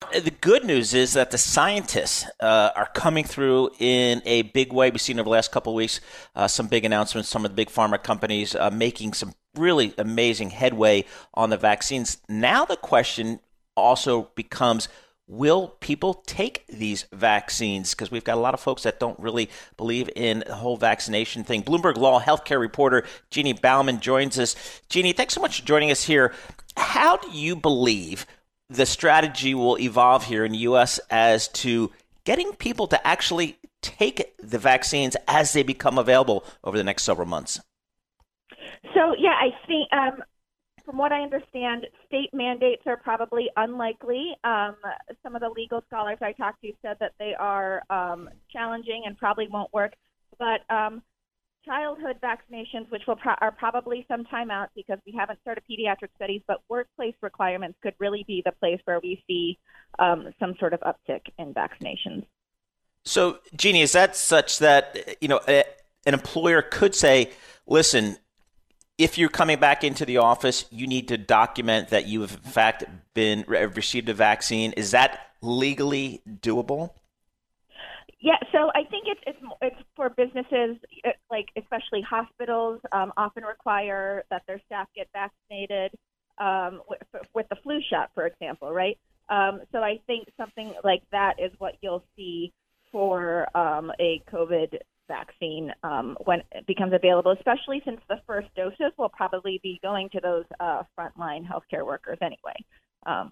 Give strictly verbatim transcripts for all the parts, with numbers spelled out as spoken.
the good news is that the scientists uh, are coming through in a big way. We've seen over the last couple of weeks uh, some big announcements, some of the big pharma companies uh, making some really amazing headway on the vaccines. Now the question also becomes, will people take these vaccines? Because we've got a lot of folks that don't really believe in the whole vaccination thing. Bloomberg Law healthcare reporter Jeannie Bauman joins us. Jeannie, thanks so much for joining us here. How do you believe the strategy will evolve here in the U S as to getting people to actually take the vaccines as they become available over the next several months? So, yeah, I think um, from what I understand, state mandates are probably unlikely. Um, some of the legal scholars I talked to said that they are um, challenging and probably won't work. But um, childhood vaccinations, which will pro- are probably some time out because we haven't started pediatric studies, but workplace requirements could really be the place where we see um, some sort of uptick in vaccinations. So, Jeannie, is that such that, you know, a, an employer could say, listen, if you're coming back into the office, you need to document that you have, in fact, been received a vaccine. Is that legally doable? Yeah, so I think it's it's, it's for businesses, like especially hospitals, um, often require that their staff get vaccinated um, with, with the flu shot, for example, right? Um, so I think something like that is what you'll see for um, a COVID vaccine um, when it becomes available, especially since the first doses will probably be going to those uh, frontline healthcare workers anyway. Um,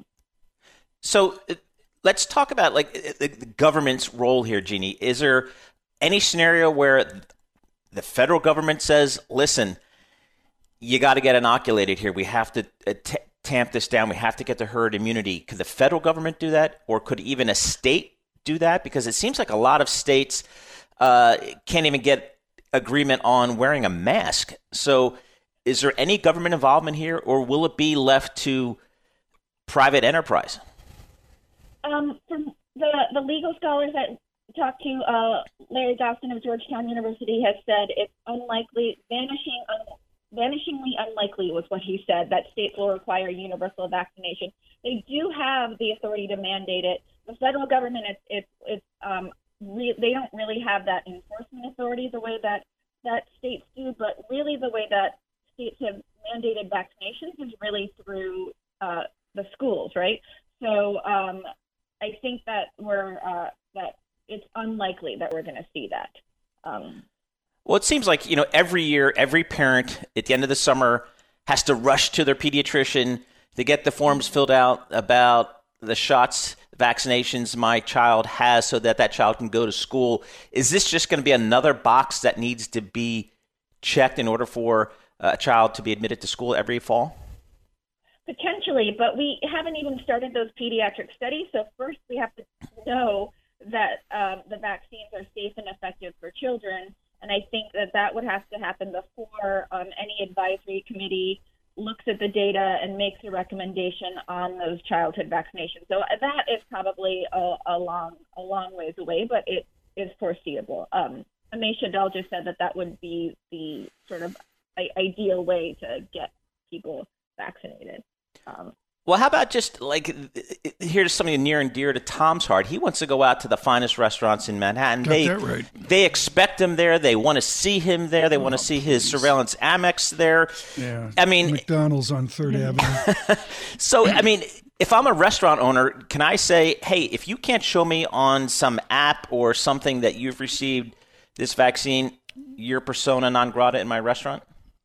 so let's talk about like the government's role here, Jeannie. Is there any scenario where the federal government says, listen, you got to get inoculated here. We have to uh, t- tamp this down. We have to get to herd immunity. Could the federal government do that? Or could even a state do that? Because it seems like a lot of states Uh, can't even get agreement on wearing a mask. So is there any government involvement here, or will it be left to private enterprise? Um, from the, the legal scholars that talked to, uh, Larry Dawson of Georgetown University has said it's unlikely, vanishing, un, vanishingly unlikely was what he said, that states will require universal vaccination. They do have the authority to mandate it. The federal government, it's, it's, it's um, Re- they don't really have that enforcement authority the way that, that states do, but really the way that states have mandated vaccinations is really through uh, the schools, right? So um, I think that we're uh, that it's unlikely that we're going to see that. Um, well, it seems like, you know, every year, every parent at the end of the summer has to rush to their pediatrician to get the forms filled out about the shots, vaccinations my child has so that that child can go to school. Is this just going to be another box that needs to be checked in order for a child to be admitted to school every fall? Potentially, but we haven't even started those pediatric studies. So first we have to know that um, the vaccines are safe and effective for children. And I think that that would have to happen before um, any advisory committee looks at the data and makes a recommendation on those childhood vaccinations. So that is probably a, a long a long ways away, but it is foreseeable. Um, Ameisha Dahl just said that that would be the sort of ideal way to get people vaccinated. Um, Well, how about just like, here's something near and dear to Tom's heart. He wants to go out to the finest restaurants in Manhattan. Got they, that right. They expect him there. They want to see him there. They oh, want to see his please. surveillance Amex there. Yeah. I mean, McDonald's on Third Avenue. So, I mean, if I'm a restaurant owner, can I say, hey, if you can't show me on some app or something that you've received this vaccine, you're persona non grata in my restaurant?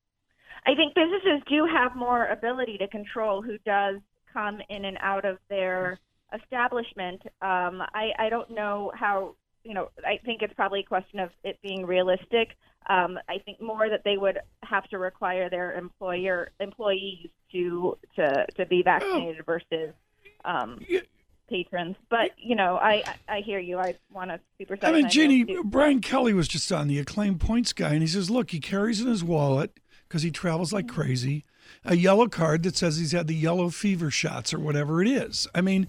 I think businesses do have more ability to control who does come in and out of their establishment. Um, I, I don't know how, you know, I think it's probably a question of it being realistic. Um, I think more that they would have to require their employer employees to to, to be vaccinated versus um, patrons. But, you know, I, I hear you. I want to supersize. I mean, Jeannie, Brian Kelly was just on, the acclaimed points guy, and he says, look, he carries in his wallet, because he travels like crazy, a yellow card that says he's had the yellow fever shots or whatever it is. I mean,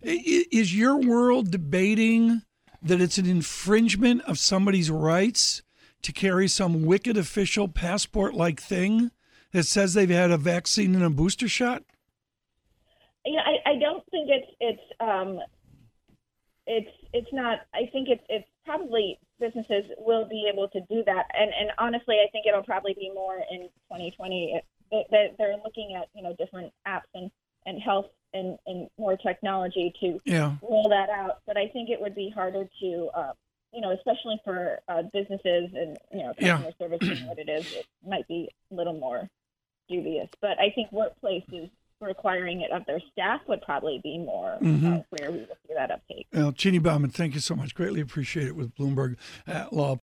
is your world debating that it's an infringement of somebody's rights to carry some wicked official passport-like thing that says they've had a vaccine and a booster shot? You know, I, I don't think it's it's um, it's it's not. I think it's it's probably businesses will be able to do that, and and honestly, I think it'll probably be more in twenty twenty. It, they, they're looking at you know different apps and, and health and, and more technology to Yeah. roll that out. But I think it would be harder to, uh, you know, especially for uh, businesses and you know Yeah. customer service being what it is. It might be a little more dubious, but I think workplaces requiring it of their staff would probably be more Mhm. uh, where we will see that uptake. Well, Jeannie Bauman, thank you so much. Greatly appreciate it with Bloomberg at Law.